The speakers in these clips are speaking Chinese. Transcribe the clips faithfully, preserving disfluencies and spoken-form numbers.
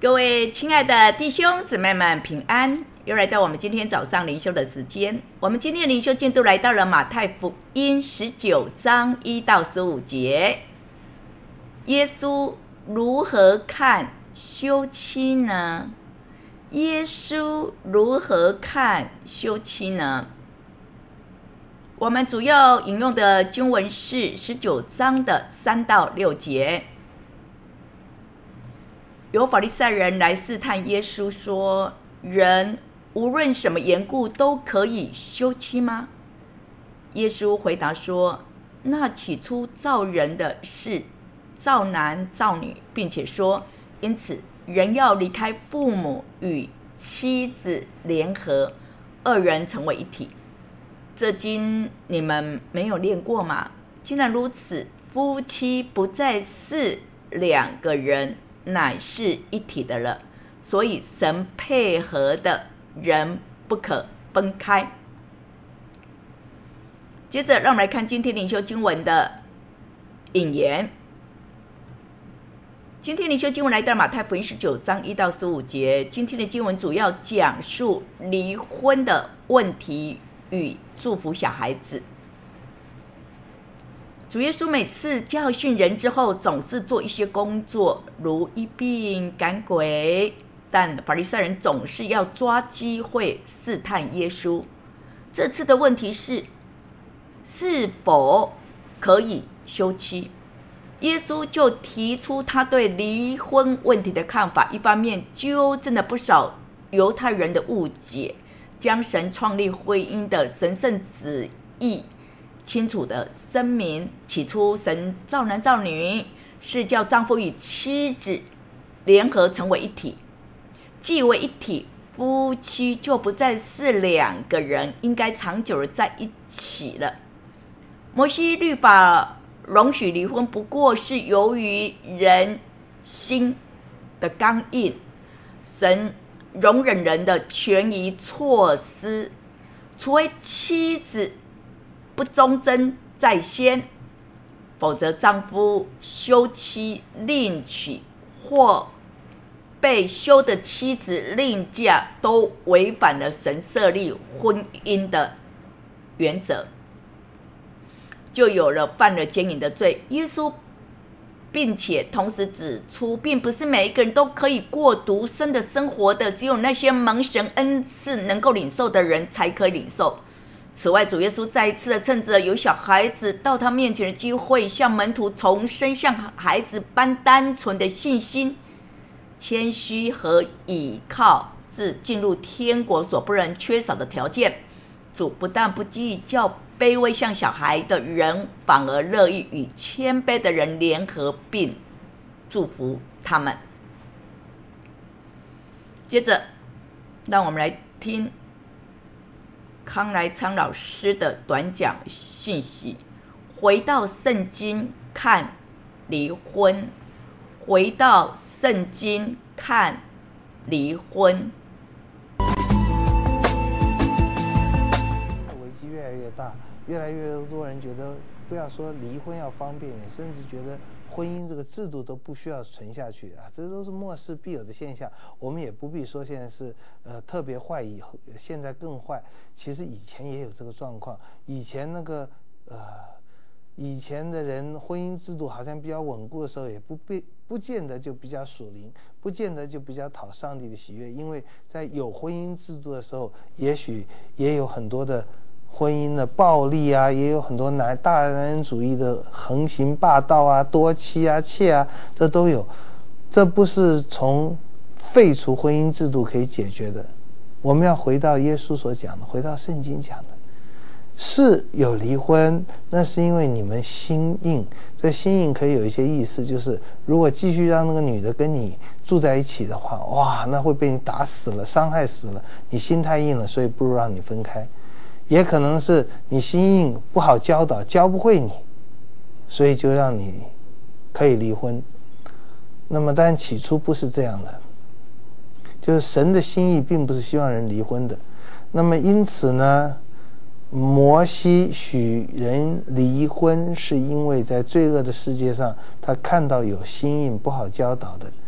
各位亲爱的弟兄姊妹们平安，又来到我们今天早上灵修的时间。我们今天的灵修进度来到了马太福音十九章一到十五节。耶稣如何看休妻呢？耶稣如何看休妻呢？我们主要引用的经文是十九章的三到六节。有法利赛人来试探耶稣说，人无论什么缘故都可以休妻吗？耶稣回答说，那起初造人的是造男造女，并且说，因此人要离开父母，与妻子联合，二人成为一体。这经你们没有念过吗？既然如此，夫妻不再是两个人，乃是一体的了。所以神配合的人不可分开。接着让我们来看今天灵修经文的引言。今天灵修经文来到马太福音十九章一到十五节。今天的经文主要讲述离婚的问题与祝福小孩子。主耶稣每次教训人之后，总是做一些工作，如医病赶鬼，但法利赛人总是要抓机会试探耶稣。这次的问题是，是否可以休妻？耶稣就提出他对离婚问题的看法，一方面纠正了不少犹太人的误解，将神创立婚姻的神圣旨意清楚的声明。起初神造男造女，是叫丈夫与妻子联合成为一体，既为一体，夫妻就不再是两个人，应该长久的在一起了。摩西律法容许离婚，不过是由于人心的刚硬，神容忍人的权宜措施，除非妻子不忠贞在先，否则丈夫休妻另娶或被休的妻子另嫁，都违反了神设立婚姻的原则，就有了犯了奸淫的罪。耶稣并且同时指出，并不是每一个人都可以过独身的生活的，只有那些蒙神恩赐能够领受的人才可以领受。此外，主耶稣再一次的趁着有小孩子到他面前的机会，向门徒重申像孩子般单纯的信心、谦虚和倚靠是进入天国所不能缺少的条件。主不但不急于叫卑微像小孩的人，反而乐意与谦卑的人联合，并祝福他们。接着让我们来听康来昌老师的短讲信息。回到圣经看离婚，回到圣经看离婚。 危机越来越大，越来越多人觉得，不要说离婚要方便，甚至觉得婚姻这个制度都不需要存下去啊，这都是末世必有的现象。我们也不必说现在是呃特别坏，以后现在更坏。其实以前也有这个状况，以前那个呃，以前的人婚姻制度好像比较稳固的时候，也不必不见得就比较属灵，不见得就比较讨上帝的喜悦，因为在有婚姻制度的时候，也许也有很多的婚姻的暴力啊，也有很多男大男人主义的横行霸道啊、多妻啊、妾啊，这都有。这不是从废除婚姻制度可以解决的。我们要回到耶稣所讲的，回到圣经讲的，是有离婚，那是因为你们心硬。这心硬可以有一些意思，就是如果继续让那个女的跟你住在一起的话，哇，那会被你打死了，伤害死了，你心太硬了，所以不如让你分开。也可能是你心硬，不好教导，教不会你，所以就让你可以离婚。那么但起初不是这样的，就是神的心意并不是希望人离婚的。那么因此呢，摩西许人离婚，是因为在罪恶的世界上，他看到有心硬不好教导的，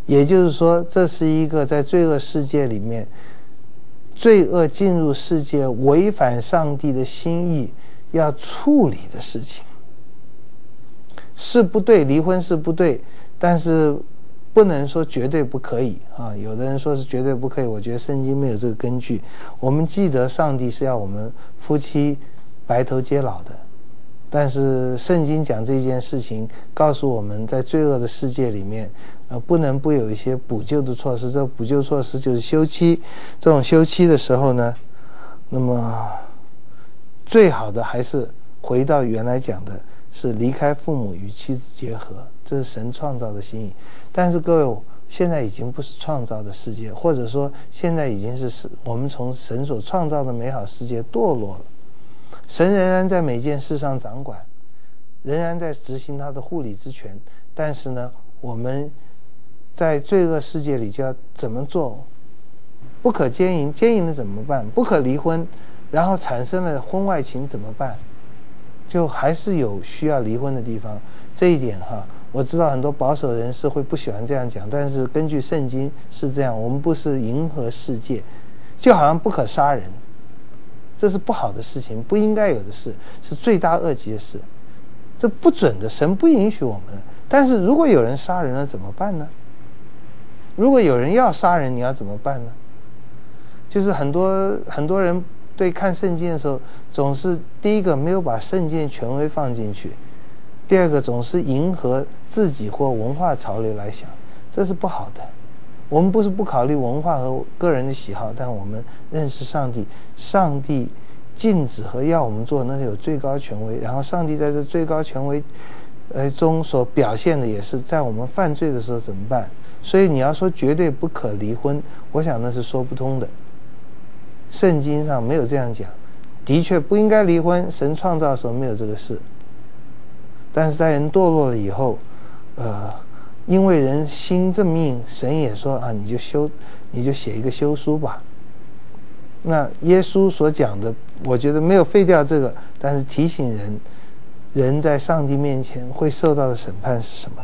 也就是说，这是一个在罪恶世界里面，罪恶进入世界，违反上帝的心意要处理的事情。是不对，离婚是不对，但是不能说绝对不可以啊。有的人说是绝对不可以，我觉得圣经没有这个根据。我们记得上帝是要我们夫妻白头偕老的，但是圣经讲这件事情，告诉我们在罪恶的世界里面，呃，不能不有一些补救的措施。这补救措施就是休妻。这种休妻的时候呢，那么最好的还是回到原来讲的，是离开父母与妻子结合，这是神创造的心意。但是各位，现在已经不是创造的世界，或者说现在已经是我们从神所创造的美好世界堕落了。神仍然在每件事上掌管，仍然在执行他的护理之权，但是呢，我们在罪恶世界里就要怎么做？不可奸淫，奸淫了怎么办？不可离婚，然后产生了婚外情怎么办？就还是有需要离婚的地方。这一点哈，我知道很多保守人士会不喜欢这样讲，但是根据圣经是这样，我们不是迎合世界，就好像不可杀人，这是不好的事情，不应该有的事，是罪大恶极的事，这不准的，神不允许我们。但是如果有人杀人了怎么办呢？如果有人要杀人，你要怎么办呢？就是很多很多人对看圣经的时候，总是第一个没有把圣经权威放进去，第二个总是迎合自己或文化潮流来想，这是不好的。我们不是不考虑文化和个人的喜好，但我们认识上帝，上帝禁止和要我们做那是有最高权威，然后上帝在这最高权威呃中所表现的也是在我们犯罪的时候怎么办。所以你要说绝对不可离婚，我想那是说不通的。圣经上没有这样讲，的确不应该离婚，神创造的时候没有这个事。但是在人堕落了以后，呃，因为人心这么硬，神也说啊，你就修，你就写一个休书吧。那耶稣所讲的，我觉得没有废掉这个，但是提醒人，人在上帝面前会受到的审判是什么？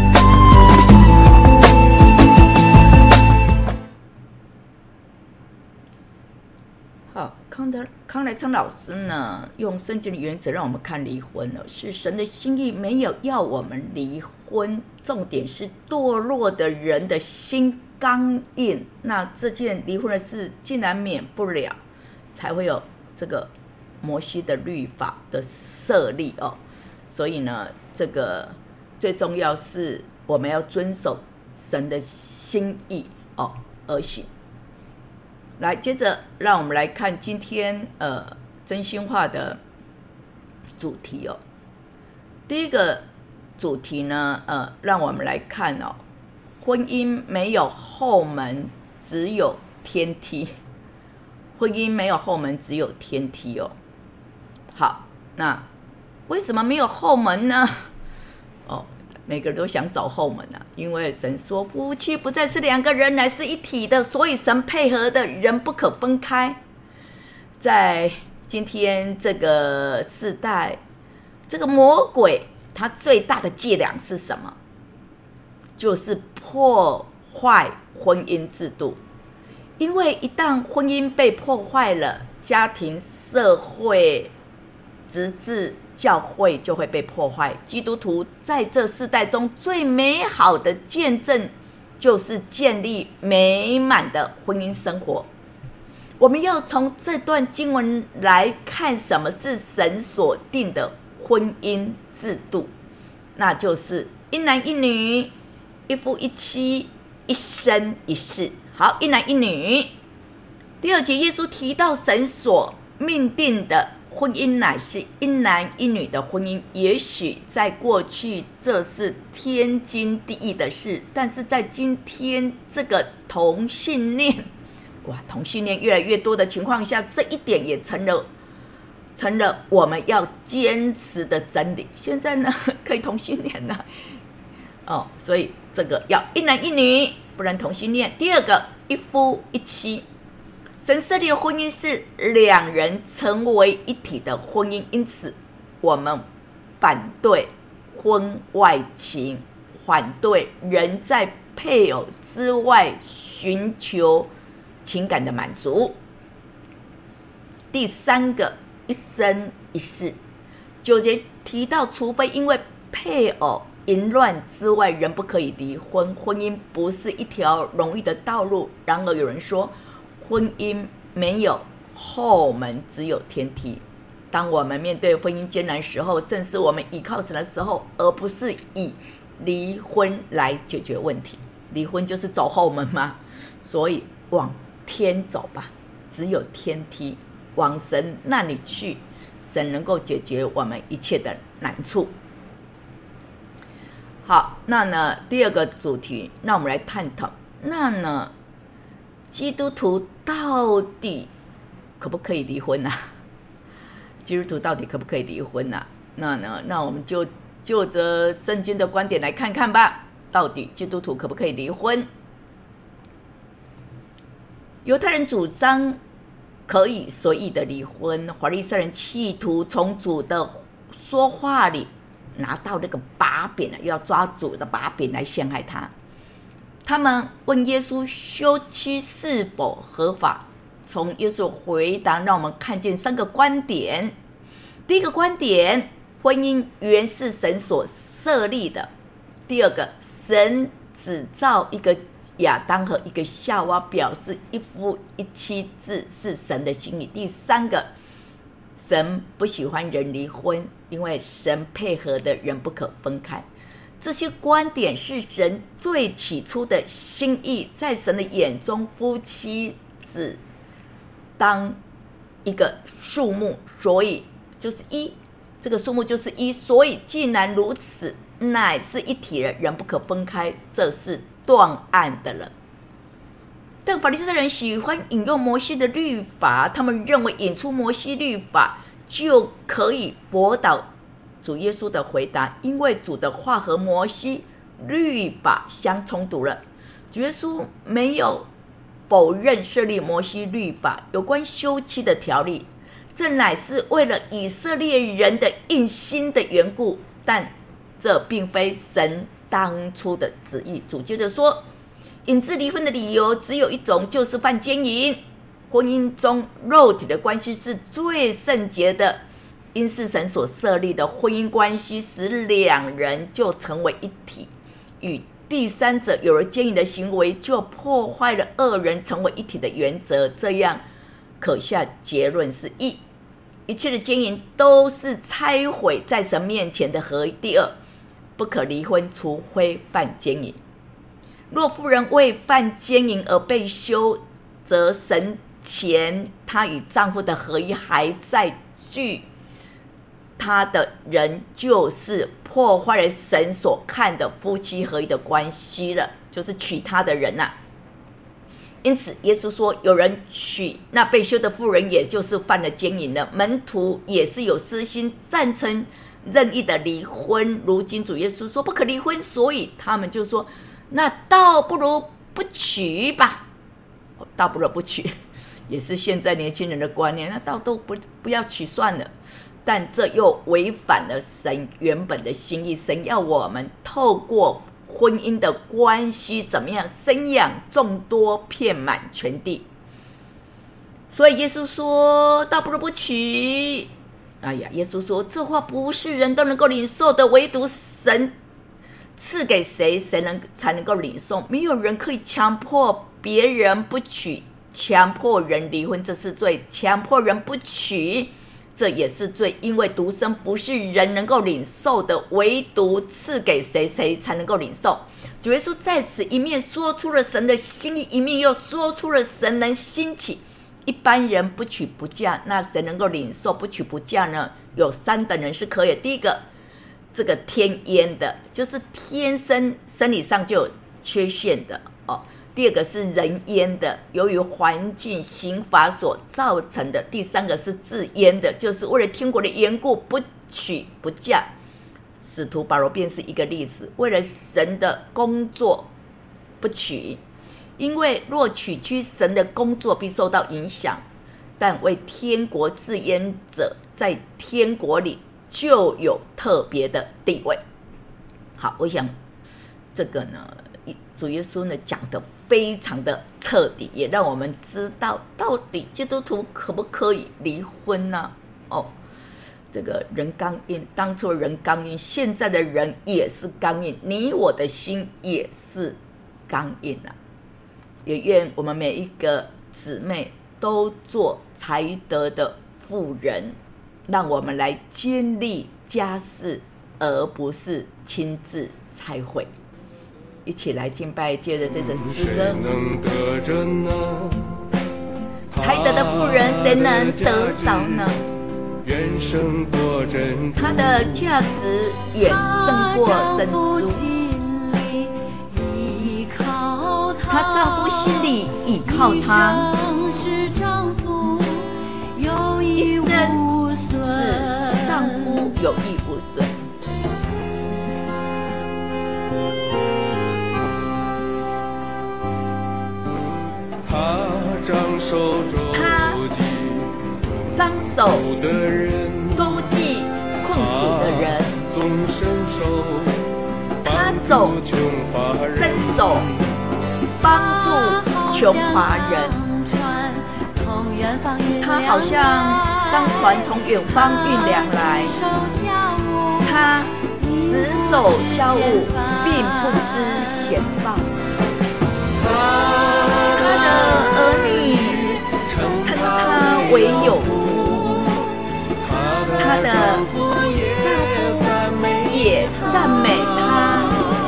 好，康德康来昌老师呢，用圣经的原则让我们看离婚了，是神的心意，没有要我们离婚，重点是堕落的人的心刚硬，那这件离婚的事竟然免不了，才会有这个摩西的律法的设立哦。所以呢，这个最重要是我们要遵守神的心意哦而行。来，接着让我们来看今天呃真心话的主题哦。第一个主题呢，呃，让我们来看哦，婚姻没有后门，只有天梯。婚姻没有后门，只有天梯哦。好，那为什么没有后门呢？哦，每个人都想找后门啊，因为神说夫妻不再是两个人，乃是一体的，所以神配合的人不可分开。在今天这个世代，这个魔鬼他最大的伎俩是什么？就是破坏婚姻制度。因为一旦婚姻被破坏了，家庭、社会，直至教会就会被破坏。基督徒在这世代中最美好的见证，就是建立美满的婚姻生活。我们要从这段经文来看，什么是神所定的婚姻制度，那就是一男一女，一夫一妻，一生一世。好，一男一女。第二节，耶稣提到神所命定的婚姻乃是一男一女的婚姻。也许在过去这是天经地义的事，但是在今天这个同性恋，哇，同性恋越来越多的情况下，这一点也成了成了我们要坚持的真理。现在呢，可以同性恋了，哦，所以这个要一男一女，不然同性恋。第二个，一夫一妻。神设立的婚姻是两人成为一体的婚姻，因此我们反对婚外情，反对人在配偶之外寻求情感的满足。第三个，一生一世。九节提到，除非因为配偶淫乱之外，人不可以离婚。婚姻不是一条容易的道路。然而有人说，婚姻没有后门，只有天梯。当我们面对婚姻艰难的时候，正是我们倚靠神的时候，而不是以离婚来解决问题。离婚就是走后门嘛，所以往天走吧，只有天梯，往神那里去，神能够解决我们一切的难处。好，那呢第二个主题，那我们来探讨，那呢基督徒到底可不可以离婚啊？基督徒到底可不可以离婚啊？那呢，那我们就就着圣经的观点来看看吧，到底基督徒可不可以离婚？犹太人主张可以随意的离婚，法利赛人企图从主的说话里拿到那个把柄，要抓主的把柄来陷害他。他们问耶稣休妻是否合法，从耶稣回答让我们看见三个观点。第一个观点，婚姻原是神所设立的。第二个，神只造一个亚当和一个夏娃，表示一夫一妻制是神的心意。第三个，神不喜欢人离婚，因为神配合的人不可分开。这些观点是神最起初的心意，在神的眼中，夫妻只当一个数目，所以就是一，这个数目就是一，所以既然如此，乃是一体了，人不可分开，这是断案的了。但法利赛人喜欢引用摩西的律法，他们认为引出摩西律法就可以驳倒主耶稣的回答，因为主的话和摩西律法相冲突了。主耶稣没有否认设立摩西律法有关休妻的条例，这乃是为了以色列人的硬心的缘故，但这并非神当初的旨意。主接着说，引致离婚的理由只有一种，就是犯奸淫。婚姻中肉体的关系是最圣洁的，因是神所设立的婚姻关系，使两人就成为一体。与第三者有了奸淫的行为，就破坏了二人成为一体的原则。这样可下结论是一，一切的奸淫都是拆毁在神面前的合一。第二，不可离婚，除非犯奸淫。若妇人为犯奸淫而被休，则神前她与丈夫的合一还在具，她的人就是破坏了神所看的夫妻合一的关系了，就是娶她的人啊。因此耶稣说，有人娶那被休的妇人，也就是犯了奸淫了。门徒也是有私心，赞成任意的离婚。如今主耶稣说不可离婚，所以他们就说，那倒不如不娶吧，倒不如不娶，也是现在年轻人的观念，那倒都 不, 不要娶算了。但这又违反了神原本的心意，神要我们透过婚姻的关系怎么样生养众多，遍满全地。所以耶稣说倒不如不娶。哎呀，耶稣说这话不是人都能够领受的，唯独神赐给谁，谁能才能够领受。没有人可以强迫别人不娶，强迫人离婚这是罪，强迫人不娶这也是罪，因为独生不是人能够领受的，唯独赐给谁，谁才能够领受。主耶稣在此一面说出了神的心意，一面又说出了神能兴起一般人不娶不嫁。那谁能够领受不娶不嫁呢？有三等人是可以。第一个，这个天阉的，就是天生生理上就有缺陷的哦。第二个是人阉的，由于环境刑罚所造成的。第三个是自阉的，就是为了天国的缘故不娶不嫁。使徒保罗便是一个例子，为了神的工作不娶，因为若娶妻，神的工作必受到影响，但为天国自阉者在天国里就有特别的地位。好，我想这个呢主耶稣呢讲得非常的彻底，也让我们知道到底基督徒可不可以离婚呢？哦，这个人刚硬，当初人刚硬，现在的人也是刚硬，你我的心也是刚硬啊。也愿我们每一个姊妹都做才德的妇人，让我们来建立家室，而不是亲自拆毁。一起来敬拜，接着这首诗歌。才德的妇人，谁能得着呢？她的价值远胜过珍珠。她丈夫心里倚靠她，一生使丈夫有益无损。他张手周济困苦的人，他总伸手帮助穷乏人。他好像商船从远方运粮来，他只手交物，并不施闲报。他的儿女称他为有福，他的丈夫也赞美他。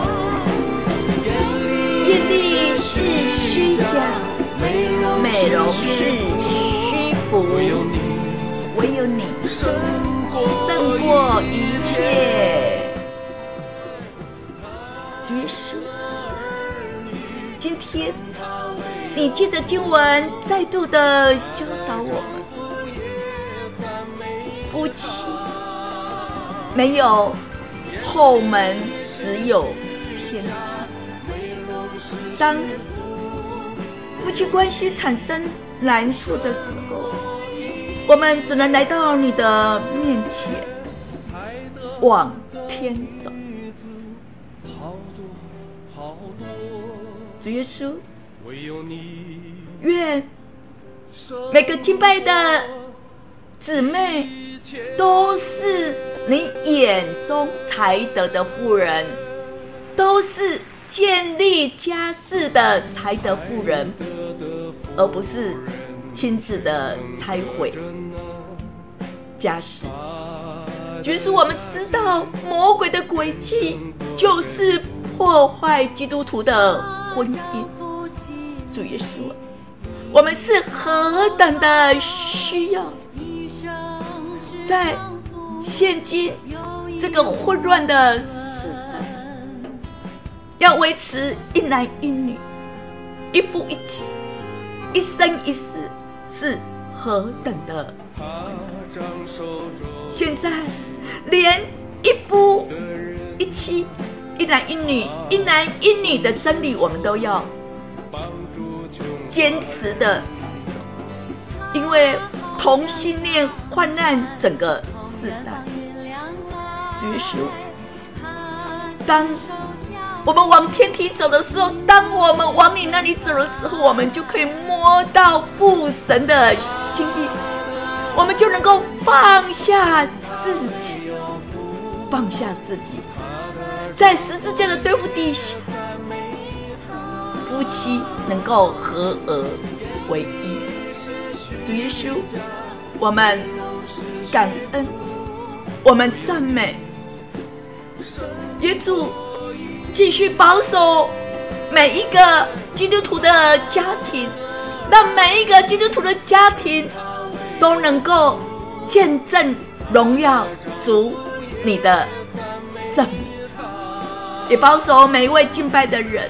艳丽是虚假，美容是虚浮，唯有你胜过一切。主耶稣，今天你借着经文再度的教导我们，夫妻没有后门，只有天庭。当夫妻关系产生难处的时候，我们只能来到你的面前，往天走。主耶稣，愿每个敬拜的姊妹都是你眼中才德的妇人，都是建立家室的才德妇人，而不是亲自的拆毁家室。就是我们知道魔鬼的诡计就是破坏基督徒的婚姻。主耶稣，我们是何等的需要，在现今这个混乱的时代，要维持一男一女，一夫一妻，一生一世，是何等的困难。现在连一夫一妻，一男一女，一男一女的真理，我们都要坚持的持守，因为同性恋泛滥整个世代。主耶稣，当我们往天庭走的时候，当我们往你那里走的时候，我们就可以摸到父神的心意，我们就能够放下自己，放下自己，在十字架的对付底下，夫妻能够合而为一。主耶稣，我们感恩，我们赞美，也主继续保守每一个基督徒的家庭，让每一个基督徒的家庭都能够见证荣耀主你的圣名，也保守每一位敬拜的人，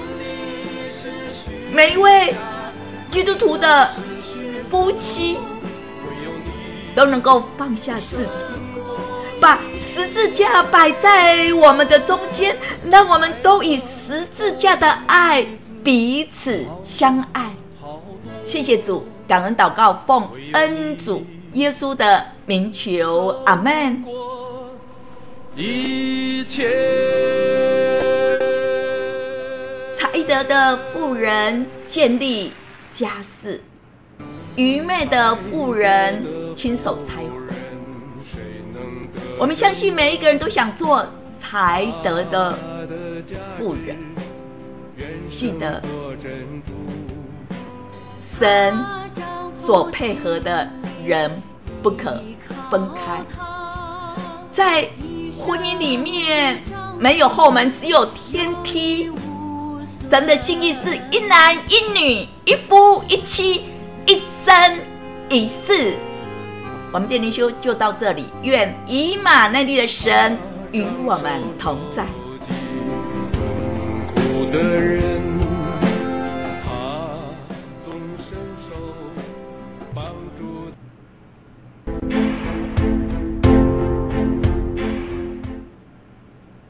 每一位基督徒的夫妻都能够放下自己，把十字架摆在我们的中间，让我们都以十字架的爱彼此相爱。谢谢主，感恩祷告，奉恩主耶稣的名求，阿们。一切德的妇人建立家室，愚昧的妇人亲手拆毁。我们相信每一个人都想做才德的妇人，记得神所配合的人不可分开。在婚姻里面没有后门，只有天梯。神的心意是一男一女，一夫一妻，一生一世。我们今天灵修就到这里，愿以马内利的神与我们同在。